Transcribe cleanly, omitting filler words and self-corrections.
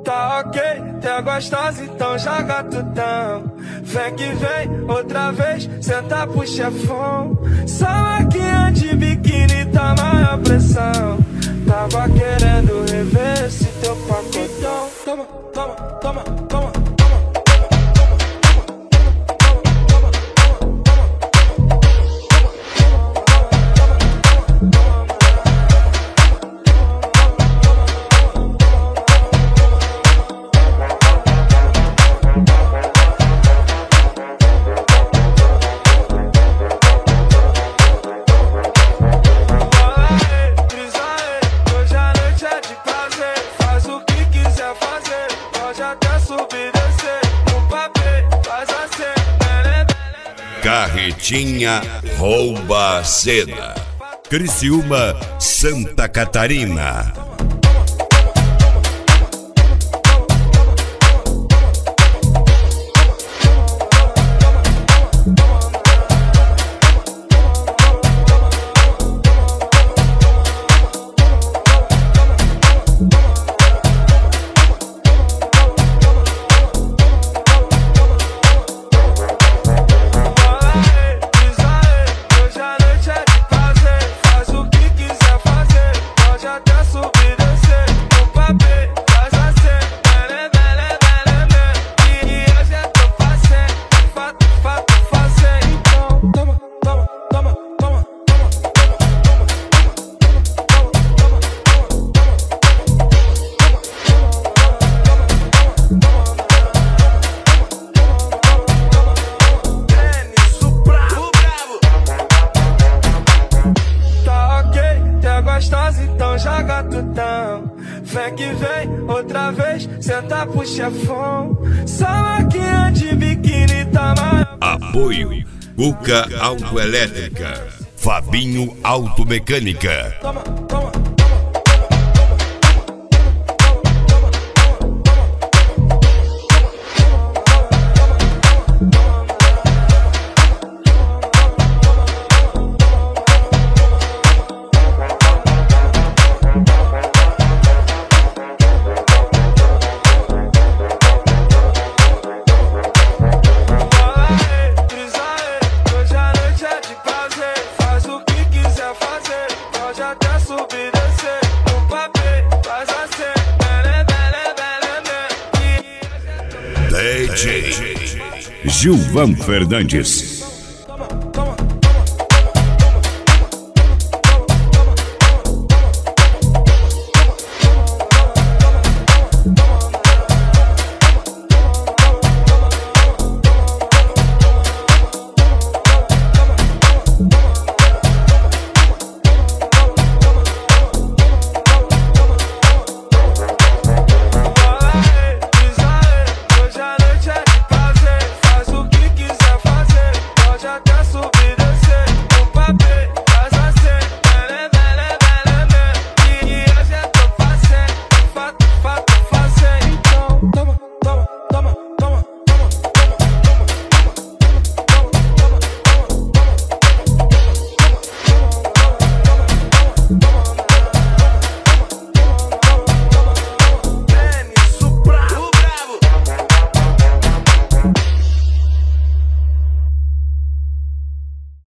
Tá ok, tá gostosa, então joga tutão. Vem que vem, outra vez, senta pro chefão. Só maquinha de biquíni, tá maior pressão. Tava querendo rever esse teu pacotão. Toma, toma, toma, toma. Carretinha rouba a cena. Criciúma, Santa Catarina. Então joga tutão. Vem que vem, outra vez, senta pro chefão. Só maquinha de biquíni, tá maior. Apoio Cuca Autoelétrica, Fabinho Automecânica. Toma, toma. DJ Gilvan Fernandes. Hoje a noite é de prazer, faz o que quiser fazer, pode até subir.